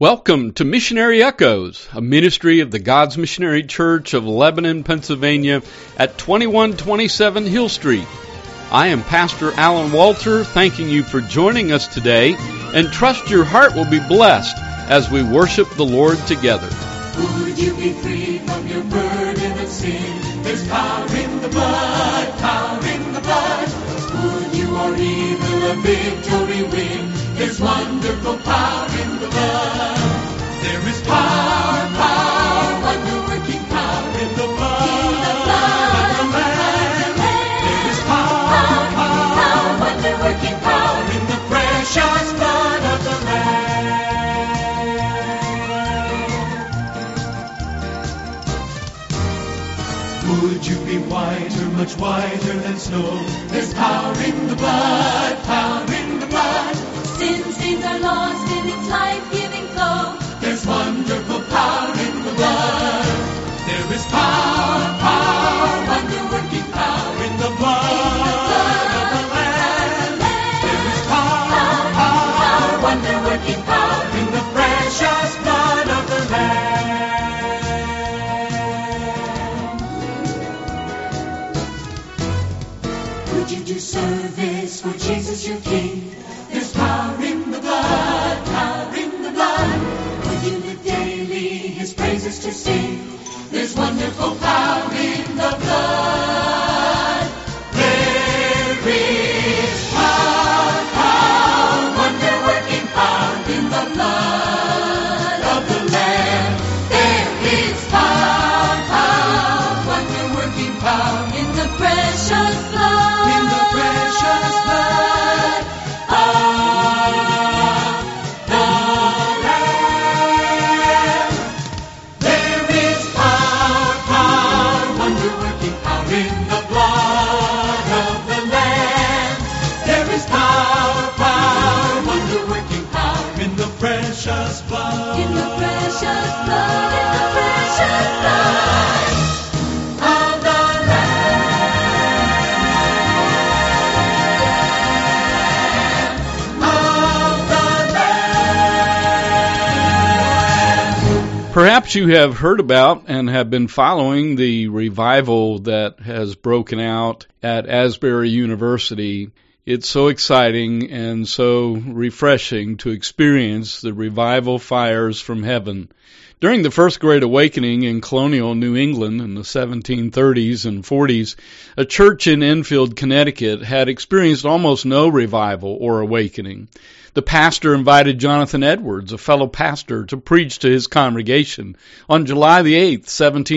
Welcome to Missionary Echoes, a ministry of the God's Missionary Church of Lebanon, Pennsylvania at 2127 Hill Street. I am Pastor Alan Walter, thanking you for joining us today, and trust your heart will be blessed as we worship the Lord together. Would you be free from your burden of sin? There's power in the blood, power in the blood. Would you or evil a victory win? There's wonderful power in the blood. There is power, power, wonder-working power in the blood of the Lamb. There is power, power, wonder-working power in the precious blood of the Lamb. Would you be whiter, much whiter than snow? There's power in the blood, power in the blood. Sin stains are lost in its life-giving flow. There's wonderful power in the blood. There is power, power, wonder-working power in the blood of the Lamb. There is power, power, wonder-working power in the precious blood of the Lamb. Would you do service for Jesus your King? There's power in the blood, power in the blood. Would you live daily His praises to sing? There's wonderful power in the blood. There is power, power, wonder-working power in the blood of the Lamb. There is power, power, wonder-working power in the precious blood. In the precious blood of the Lamb. There is power, power, wonder-working power in the blood of the Lamb. There is power, power, wonder-working power in the precious blood. In the precious blood, in the precious blood of the Perhaps you have heard about and have been following the revival that has broken out at Asbury University. It's so exciting and so refreshing to experience the revival fires from heaven. During the First Great Awakening in colonial New England in the 1730s and 40s, a church in Enfield, Connecticut had experienced almost no revival or awakening. The pastor invited Jonathan Edwards, a fellow pastor, to preach to his congregation on July the 8th,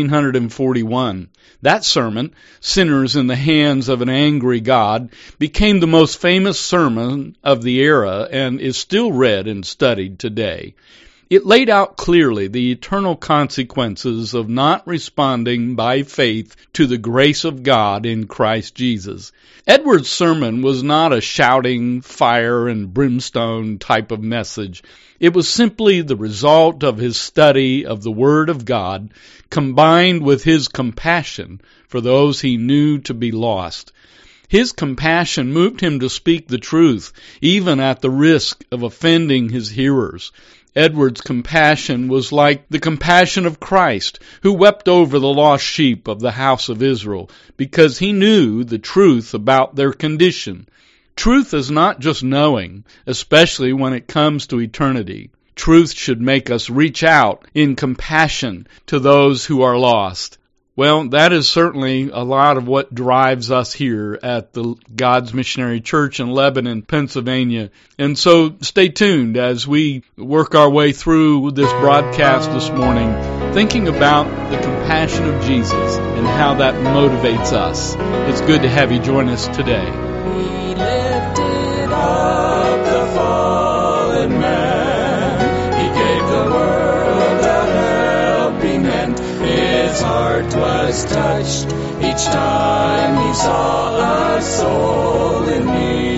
1741. That sermon, Sinners in the Hands of an Angry God, became the most famous sermon of the era and is still read and studied today. It laid out clearly the eternal consequences of not responding by faith to the grace of God in Christ Jesus. Edwards' sermon was not a shouting, fire and brimstone type of message. It was simply the result of his study of the Word of God, combined with his compassion for those he knew to be lost. His compassion moved him to speak the truth, even at the risk of offending his hearers. Edwards' compassion was like the compassion of Christ, who wept over the lost sheep of the house of Israel, because he knew the truth about their condition. Truth is not just knowing, especially when it comes to eternity. Truth should make us reach out in compassion to those who are lost. Well, that is certainly a lot of what drives us here at the God's Missionary Church in Lebanon, Pennsylvania. And so stay tuned as we work our way through this broadcast this morning, thinking about the compassion of Jesus and how that motivates us. It's good to have you join us today. He lifted up the fallen man. He gave the world a helping hand. His heart was touched each time he saw a soul in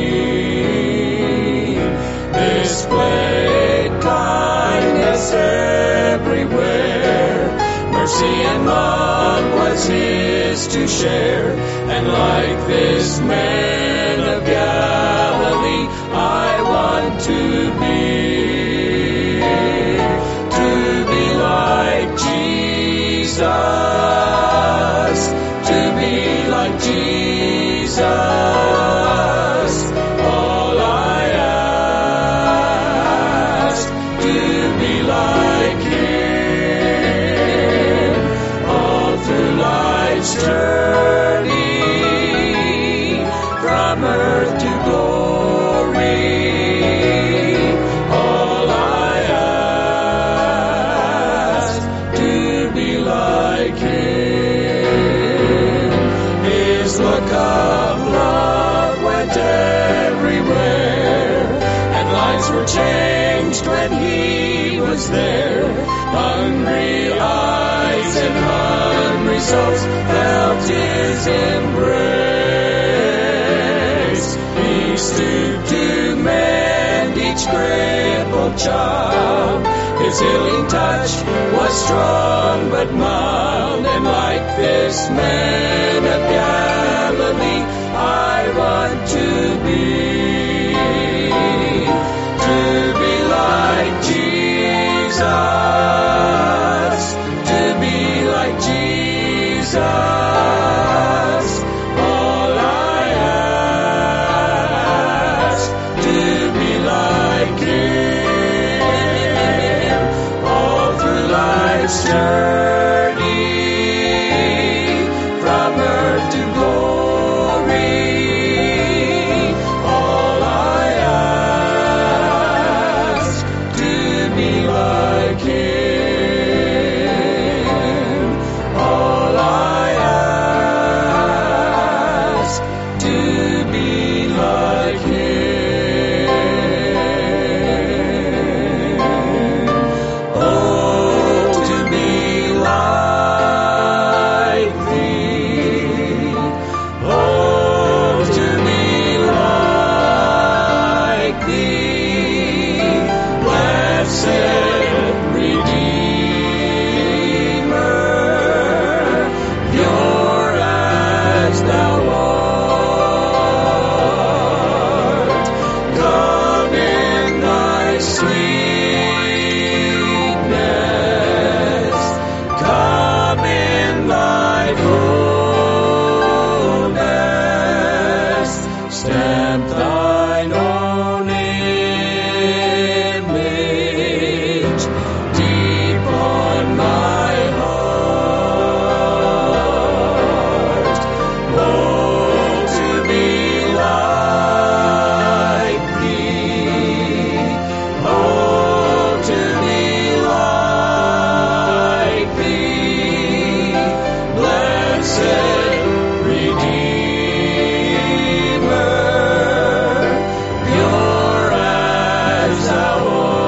need. Displayed kindness everywhere. Mercy and love was his to share. And like this man of Galilee, I want to be. was there. Hungry eyes and hungry souls felt his embrace. He stooped to mend each crippled child. His healing touch was strong but mild, and like this man of Galilee, I want to be like Jesus, to be like Jesus. All I ask, to be like him, all through life's journey, from earth to glory. All I ask, to be like him. All I ask, to be like him. Oh, to be like thee. Oh, to be like thee. Blessed Redeemer, pure as thou art, come in thy sweetness, come in thy fullness, stamp thine own image deep on my heart. Oh, to be like thee. Oh, to be like thee. Blessed Redeemer, pure as thou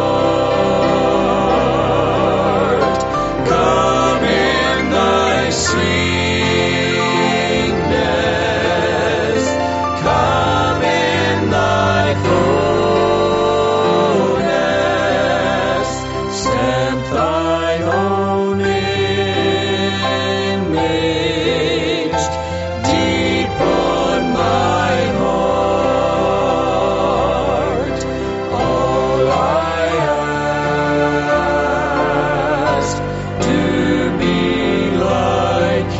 art, come in thy sweetness, come in thy fullness, stamp thine own image deep on my heart. All I ask, to be like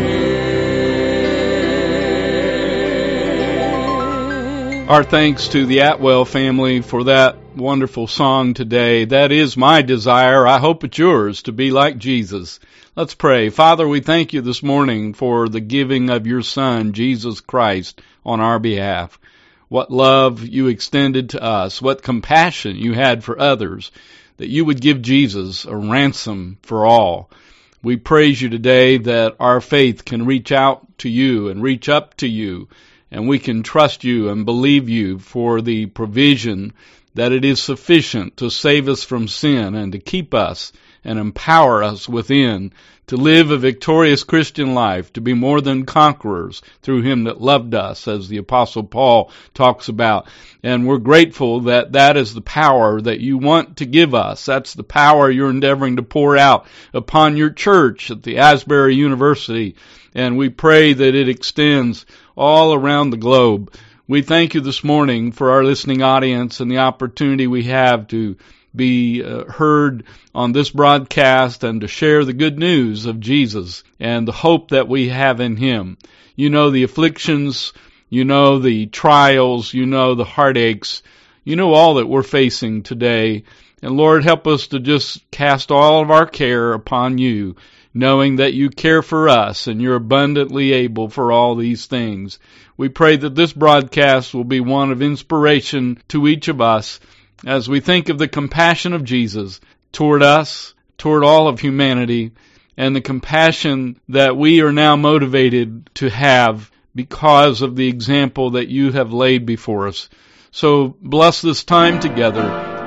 him. Our thanks to the Atwell family for that wonderful song today. That is my desire. I hope it's yours, to be like Jesus. Let's pray. Father, we thank you this morning for the giving of your Son, Jesus Christ, on our behalf. What love you extended to us, what compassion you had for others, that you would give Jesus a ransom for all. We praise you today that our faith can reach out to you and reach up to you, and we can trust you and believe you for the provision that it is sufficient to save us from sin and to keep us and empower us within to live a victorious Christian life, to be more than conquerors through him that loved us, as the Apostle Paul talks about. And we're grateful that that is the power that you want to give us. That's the power you're endeavoring to pour out upon your church at the Asbury University. And we pray that it extends all around the globe. We thank you this morning for our listening audience and the opportunity we have to be heard on this broadcast and to share the good news of Jesus and the hope that we have in him. You know the afflictions, you know the trials, you know the heartaches, you know all that we're facing today. And Lord, help us to just cast all of our care upon you, knowing that you care for us and you're abundantly able for all these things. We pray that this broadcast will be one of inspiration to each of us as we think of the compassion of Jesus toward us, toward all of humanity, and the compassion that we are now motivated to have because of the example that you have laid before us. So bless this time together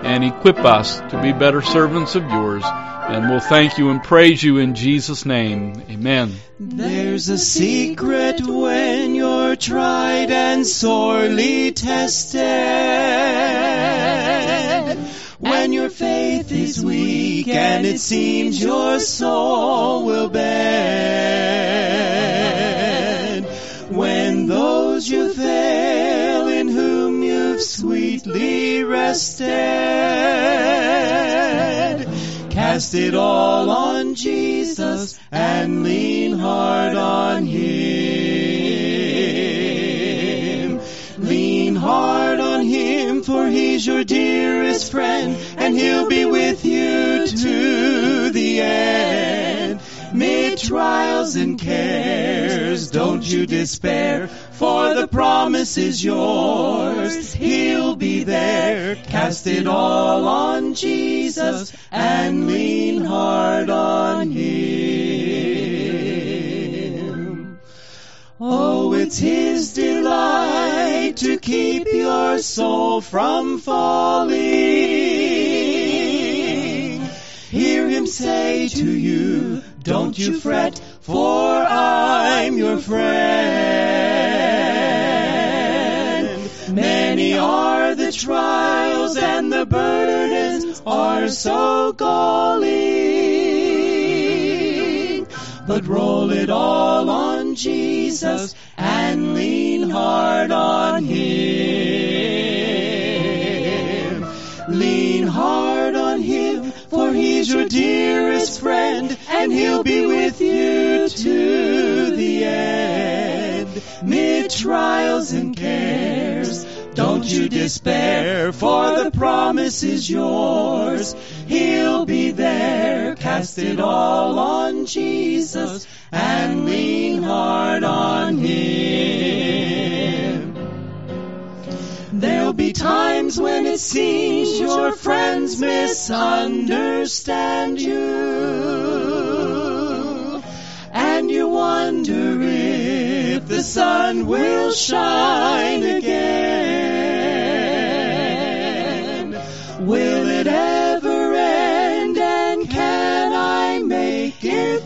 and equip us to be better servants of yours. And we'll thank you and praise you in Jesus' name. Amen. There's a secret when you're tried and sorely tested, when your faith is weak and it seems your soul will bend, when those you fail in whom you've sweetly rested, cast it all on Jesus and lean hard on Him. Lean hard on Him, for He's your dearest friend, and He'll be with you to the end. Mid trials and cares, don't you despair, for the promise is yours. He'll be there. Cast it all on Jesus and lean hard on Him. Oh, it's His delight to keep your soul from falling. Hear Him say to you, don't you fret, for I'm your friend. Many are the trials and the burdens are so galling, but roll it all on Jesus and lean hard on Him. Lean hard on Him, for He's your dearest friend, and He'll be with you to the end. Mid trials and cares, don't you despair, for the promise is yours. He'll be there. Cast it all on Jesus and lean hard on Him. There'll be times when it seems your friends misunderstand you, and you wonder if the sun will shine again. Will it ever end, and can I make it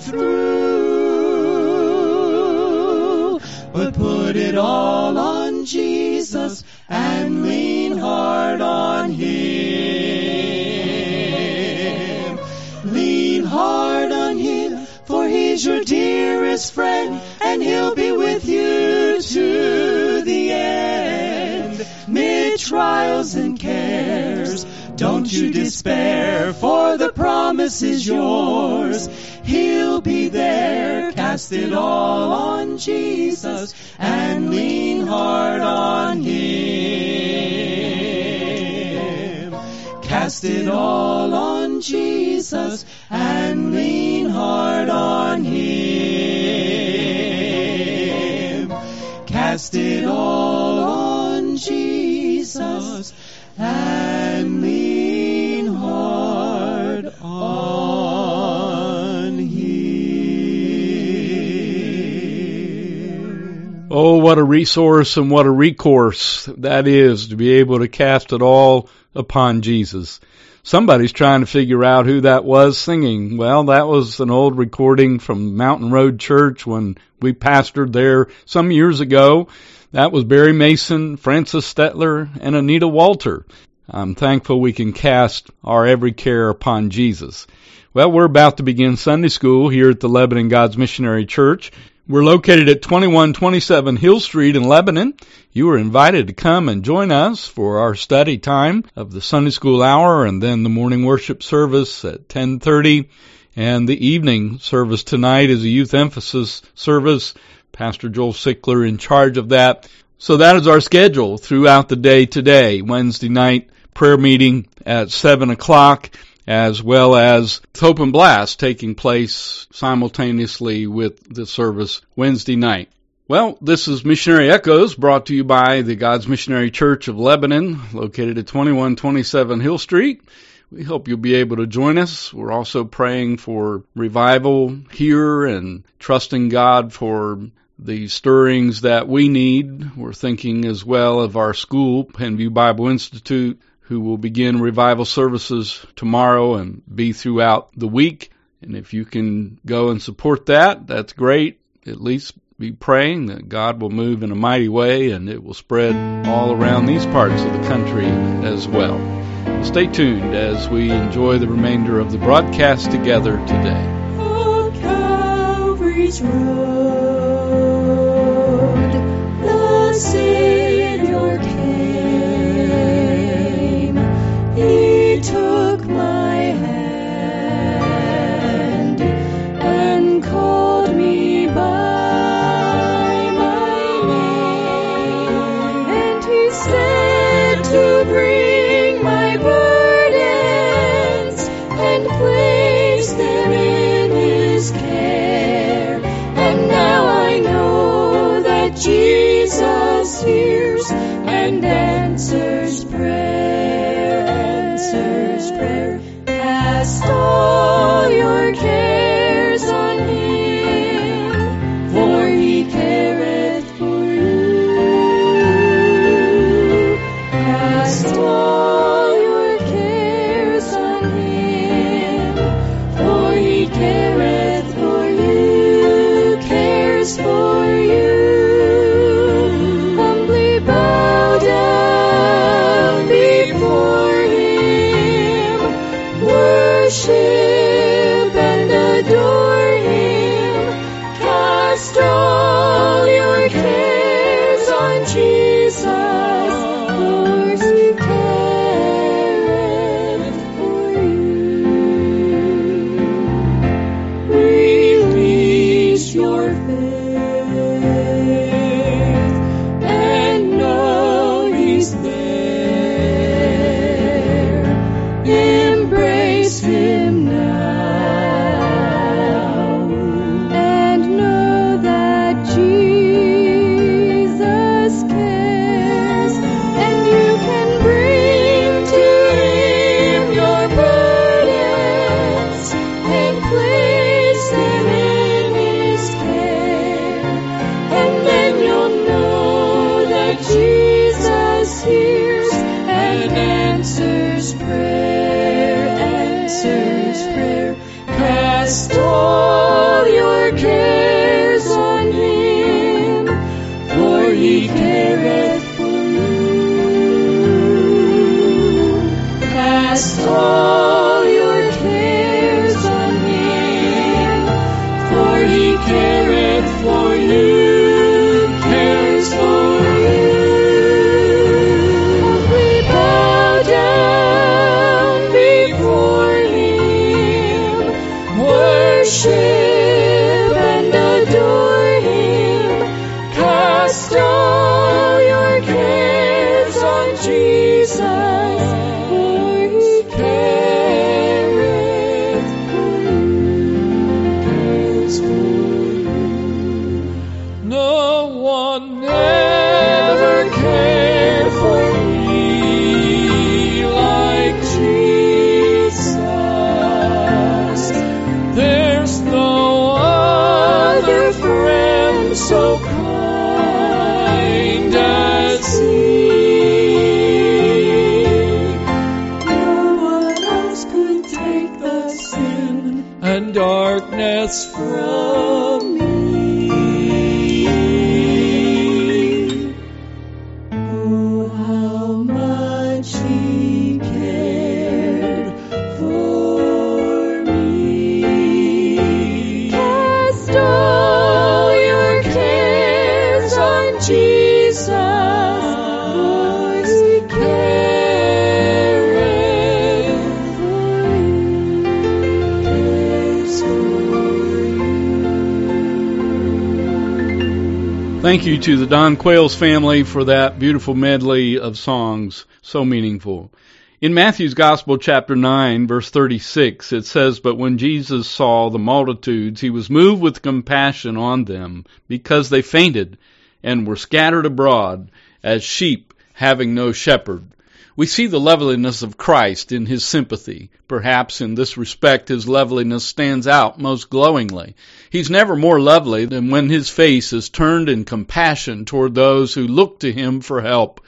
through? But put it all on Jesus and lean hard on Him. Lean hard on Him, for He's your dearest friend, and He'll be with you to the end. Mid trials and cares, don't you despair, for the promise is yours. He'll be there. Cast it all on Jesus and lean hard on Him. Cast it all on Jesus and lean hard on Him. Cast it all on Jesus and lean hard on Him. Oh, what a resource and what a recourse that is, to be able to cast it all upon Jesus. Somebody's trying to figure out who that was singing. Well, that was an old recording from Mountain Road Church when we pastored there some years ago. That was Barry Mason, Francis Stetler, and Anita Walter. I'm thankful we can cast our every care upon Jesus. Well, we're about to begin Sunday school here at the Lebanon God's Missionary Church. We're located at 2127 Hill Street in Lebanon. You are invited to come and join us for our study time of the Sunday school hour, and then the morning worship service at 10:30. And the evening service tonight is a youth emphasis service. Pastor Joel Sickler in charge of that. So that is our schedule throughout the day today. Wednesday night prayer meeting at 7 o'clock, as well as Hope and Blast taking place simultaneously with the service Wednesday night. Well, this is Missionary Echoes, brought to you by the God's Missionary Church of Lebanon, located at 2127 Hill Street. We hope you'll be able to join us. We're also praying for revival here and trusting God for the stirrings that we need. We're thinking as well of our school, Penview Bible Institute, who will begin revival services tomorrow and be throughout the week. And if you can go and support that, that's great. At least be praying that God will move in a mighty way and it will spread all around these parts of the country as well. Stay tuned as we enjoy the remainder of the broadcast together today. On Calvary's road, the Savior came. He took my hand and called me by my name. And he said to bring my burdens and place them in his care. And now I know that Jesus hears and answers prayer, answers prayer. Cast all your cares on him, for he careth for you. Cast all your cares on him, for he careth for you, cares for you. Humbly bow down before him, worship and adore him. Cast all your cares on Jesus, for he careth for you. Release your faith and know he's there. Embrace him now and know that Jesus cares, and you can bring to him your burdens and place them in his care. And then you'll know that Jesus hears and answers prayer, answers prayer. Cast all your cares on him, for he careth for you. Cast all your cares on him, for he careth for you, cares for you. We bow down before him, worship and adore him. Cast all your cares on Jesus, for he careth for you, cares for you. No one ever cared for me like Jesus. There's no other friend so kind as he. No one else could take the sin and darkness from me. Oh, how much he cared for me. Cast all your cares on Jesus, for he careth for you, cares for you. Thank you to the Don Quayles family for that beautiful medley of songs, so meaningful. In Matthew's Gospel, chapter 9, verse 36, it says, "But when Jesus saw the multitudes, he was moved with compassion on them, because they fainted and were scattered abroad as sheep having no shepherd." We see the loveliness of Christ in his sympathy. Perhaps in this respect his loveliness stands out most glowingly. He's never more lovely than when his face is turned in compassion toward those who look to him for help.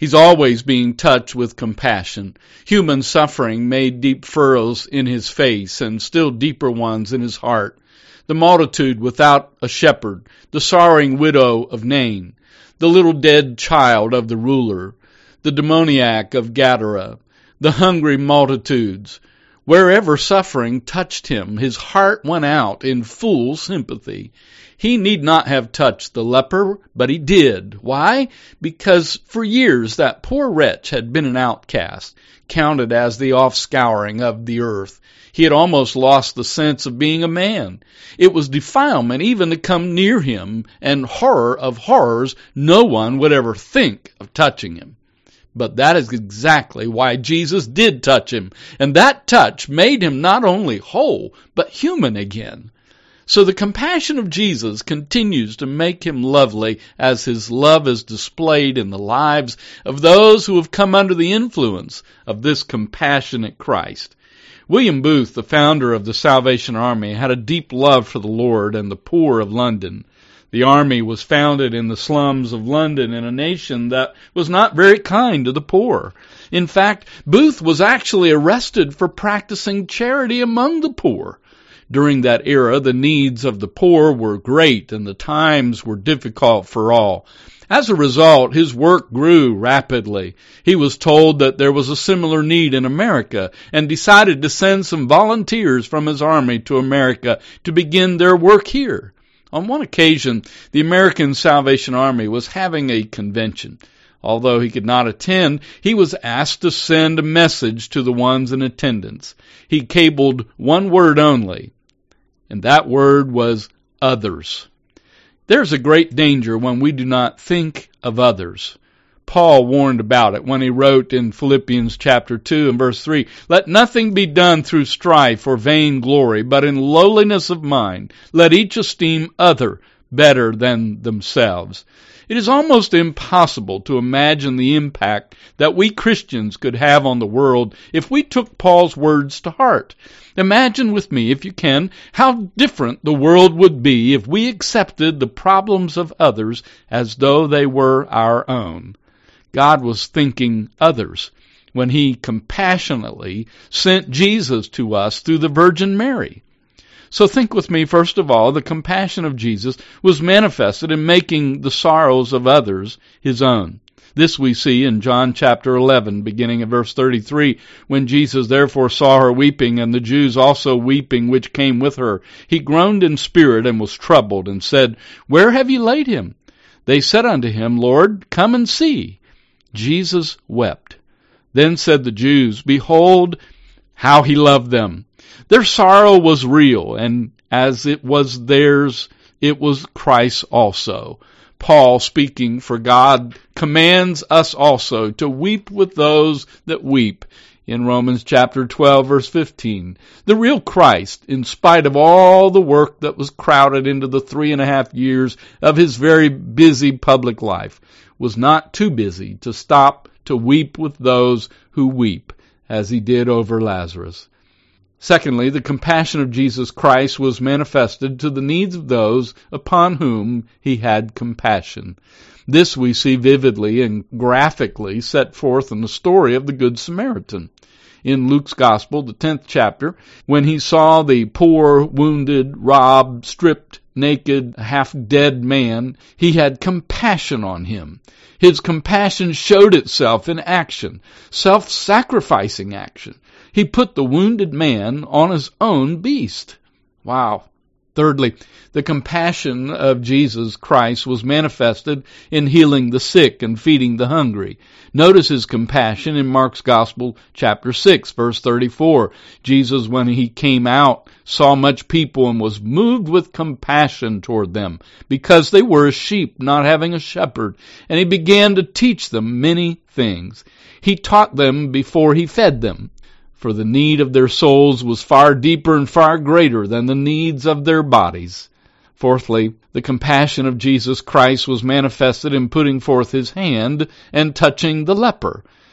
He's always being touched with compassion. Human suffering made deep furrows in his face and still deeper ones in his heart. The multitude without a shepherd, the sorrowing widow of Nain, the little dead child of the ruler, the demoniac of Gadara, the hungry multitudes. Wherever suffering touched him, his heart went out in full sympathy. He need not have touched the leper, but he did. Why? Because for years that poor wretch had been an outcast, counted as the offscouring of the earth. He had almost lost the sense of being a man. It was defilement even to come near him, and horror of horrors, no one would ever think of touching him. But that is exactly why Jesus did touch him, and that touch made him not only whole, but human again. So the compassion of Jesus continues to make him lovely as his love is displayed in the lives of those who have come under the influence of this compassionate Christ. William Booth, the founder of the Salvation Army, had a deep love for the Lord and the poor of London. The army was founded in the slums of London in a nation that was not very kind to the poor. In fact, Booth was actually arrested for practicing charity among the poor. During that era, the needs of the poor were great and the times were difficult for all. As a result, his work grew rapidly. He was told that there was a similar need in America and decided to send some volunteers from his army to America to begin their work here. On one occasion, the American Salvation Army was having a convention. Although he could not attend, he was asked to send a message to the ones in attendance. He cabled one word only, and that word was others. There's a great danger when we do not think of others. Paul warned about it when he wrote in Philippians chapter 2 and verse 3, "Let nothing be done through strife or vain glory, but in lowliness of mind, let each esteem other better than themselves." It is almost impossible to imagine the impact that we Christians could have on the world if we took Paul's words to heart. Imagine with me, if you can, how different the world would be if we accepted the problems of others as though they were our own. God was thinking others when he compassionately sent Jesus to us through the Virgin Mary. So think with me, first of all, the compassion of Jesus was manifested in making the sorrows of others his own. This we see in John chapter 11, beginning at verse 33. When Jesus therefore saw her weeping, and the Jews also weeping which came with her, he groaned in spirit and was troubled, and said, "Where have ye laid him?" They said unto him, "Lord, come and see." Jesus wept. Then said the Jews, "Behold, how he loved them." Their sorrow was real, and as it was theirs, it was Christ's also. Paul, speaking for God, commands us also to weep with those that weep in Romans chapter 12, verse 15. The real Christ, in spite of all the work that was crowded into the 3.5 years of his very busy public life, was not too busy to stop to weep with those who weep, as he did over Lazarus. Secondly, the compassion of Jesus Christ was manifested to the needs of those upon whom he had compassion. This we see vividly and graphically set forth in the story of the Good Samaritan. In Luke's Gospel, the 10th chapter, when he saw the poor, wounded, robbed, stripped, naked, half-dead man, he had compassion on him. His compassion showed itself in action, self-sacrificing action. He put the wounded man on his own beast. Wow. Thirdly, the compassion of Jesus Christ was manifested in healing the sick and feeding the hungry. Notice his compassion in Mark's Gospel, chapter 6, verse 34. Jesus, when he came out, saw much people and was moved with compassion toward them, because they were as sheep not having a shepherd. And he began to teach them many things. He taught them before he fed them. For the need of their souls was far deeper and far greater than the needs of their bodies. Fourthly, the compassion of Jesus Christ was manifested in putting forth his hand and touching the leper.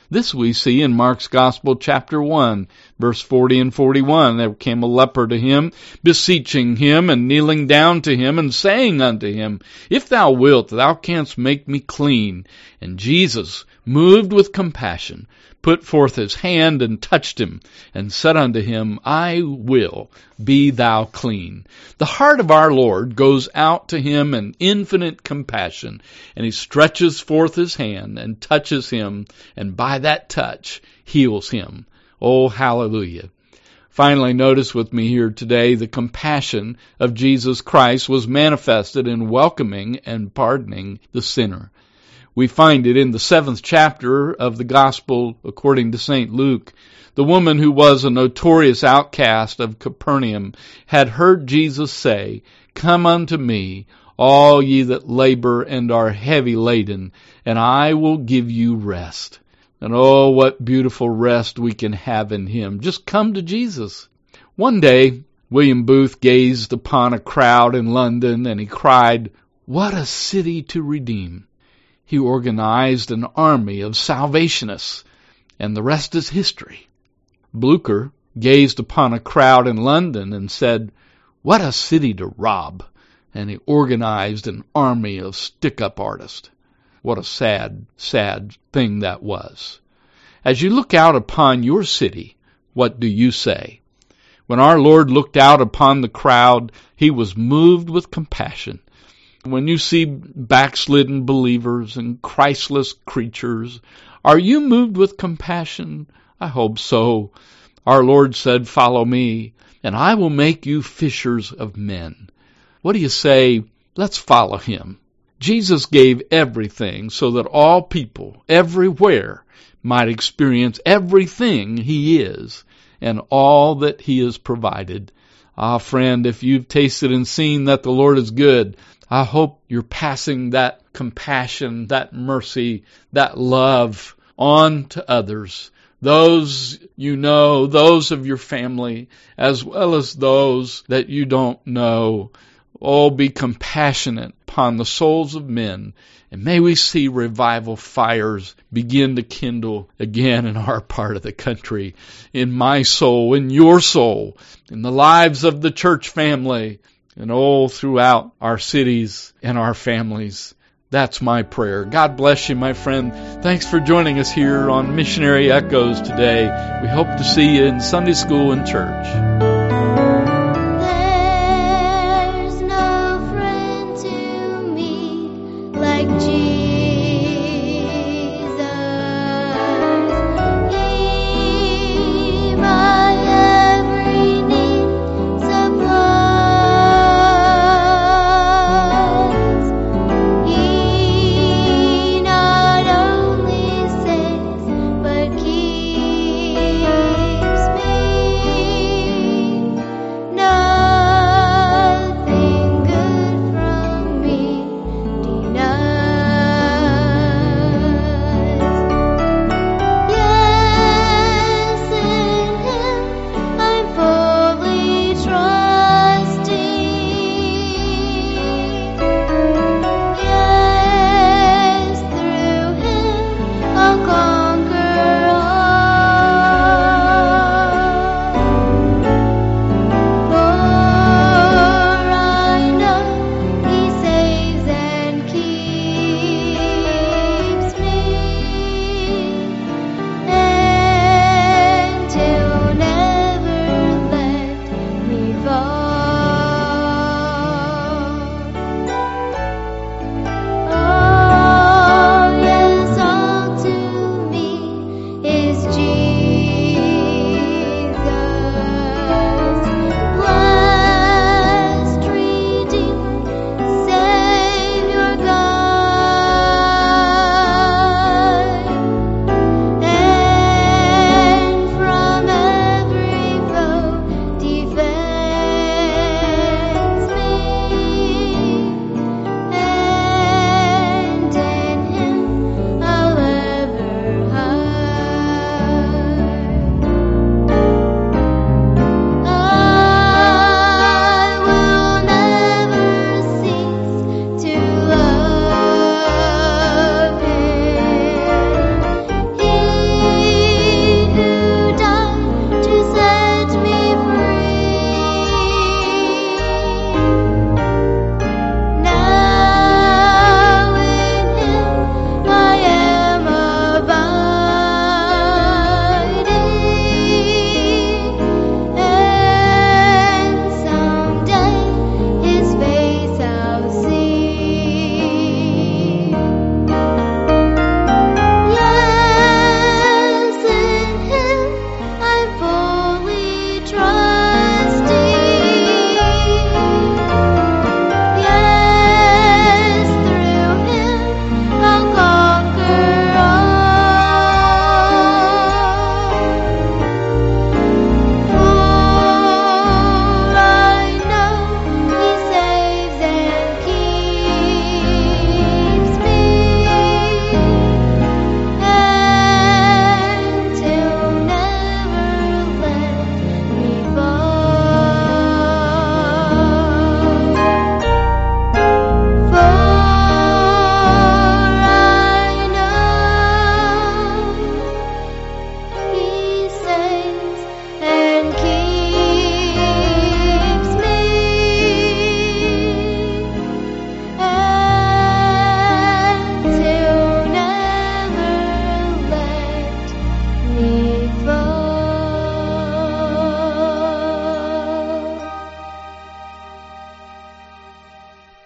This we see in Mark's Gospel, chapter 1, verse 40 and 41. There came a leper to him, beseeching him, and kneeling down to him, and saying unto him, If thou wilt, thou canst make me clean. And Jesus, moved with compassion, put forth his hand and touched him, and said unto him, I will, be thou clean. The heart of our Lord goes out to him in infinite compassion, and he stretches forth his hand and touches him, and by that touch heals him. Oh, hallelujah. Finally, notice with me here today, the compassion of Jesus Christ was manifested in welcoming and pardoning the sinner. We find it in the 7th chapter of the Gospel according to St. Luke. The woman who was a notorious outcast of Capernaum had heard Jesus say, Come unto me, all ye that labor and are heavy laden, and I will give you rest. And oh, what beautiful rest we can have in him. Just come to Jesus. One day, William Booth gazed upon a crowd in London, and he cried, What a city to redeem! He organized an army of Salvationists, and the rest is history. Blucher gazed upon a crowd in London and said, What a city to rob! And he organized an army of stick-up artists. What a sad, sad thing that was. As you look out upon your city, what do you say? When our Lord looked out upon the crowd, he was moved with compassion. When you see backslidden believers and Christless creatures, are you moved with compassion? I hope so. Our Lord said, Follow me, and I will make you fishers of men. What do you say? Let's follow him. Jesus gave everything so that all people, everywhere, might experience everything he is and all that he has provided. Ah, friend, if you've tasted and seen that the Lord is good, I hope you're passing that compassion, that mercy, that love on to others. Those you know, those of your family, as well as those that you don't know. Oh, be compassionate upon the souls of men. And may we see revival fires begin to kindle again in our part of the country, in my soul, in your soul, in the lives of the church family, and all throughout our cities and our families. That's my prayer. God bless you, my friend. Thanks for joining us here on Missionary Echoes today. We hope to see you in Sunday school and church.